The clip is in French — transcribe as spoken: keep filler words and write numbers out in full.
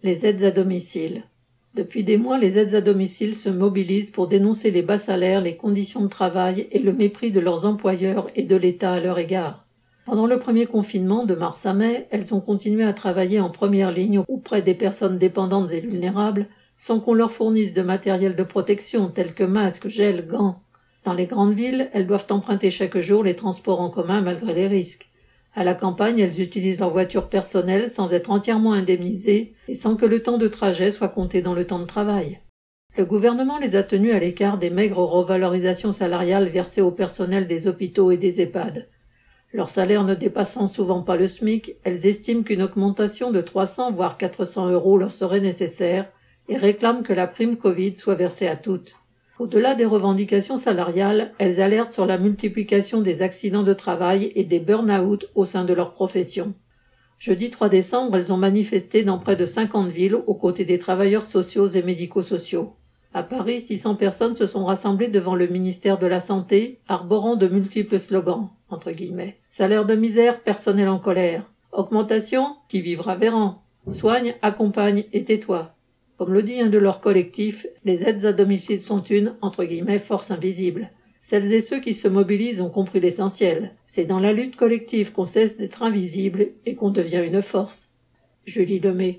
Les aides à domicile. Depuis des mois, les aides à domicile se mobilisent pour dénoncer les bas salaires, les conditions de travail et le mépris de leurs employeurs et de l'État à leur égard. Pendant le premier confinement, de mars à mai, elles ont continué à travailler en première ligne auprès des personnes dépendantes et vulnérables, sans qu'on leur fournisse de matériel de protection tels que masques, gel, gants. Dans les grandes villes, elles doivent emprunter chaque jour les transports en commun malgré les risques. À la campagne, elles utilisent leur voiture personnelle sans être entièrement indemnisées et sans que le temps de trajet soit compté dans le temps de travail. Le gouvernement les a tenues à l'écart des maigres revalorisations salariales versées au personnel des hôpitaux et des EHPAD. Leur salaire ne dépassant souvent pas le SMIC, elles estiment qu'une augmentation de trois cents voire quatre cents euros leur serait nécessaire et réclament que la prime Covid soit versée à toutes. Au-delà des revendications salariales, elles alertent sur la multiplication des accidents de travail et des burn-out au sein de leur profession. Jeudi trois décembre, elles ont manifesté dans près de cinquante villes aux côtés des travailleurs sociaux et médico-sociaux. À Paris, six cents personnes se sont rassemblées devant le ministère de la Santé, arborant de multiples slogans, entre guillemets. Salaire de misère, personnel en colère. Augmentation, qui vivra verra. Soigne, accompagne et tais-toi. Comme le dit un de leurs collectifs, les aides à domicile sont une, entre guillemets, force invisible. Celles et ceux qui se mobilisent ont compris l'essentiel. C'est dans la lutte collective qu'on cesse d'être invisible et qu'on devient une force. Julie Lemay.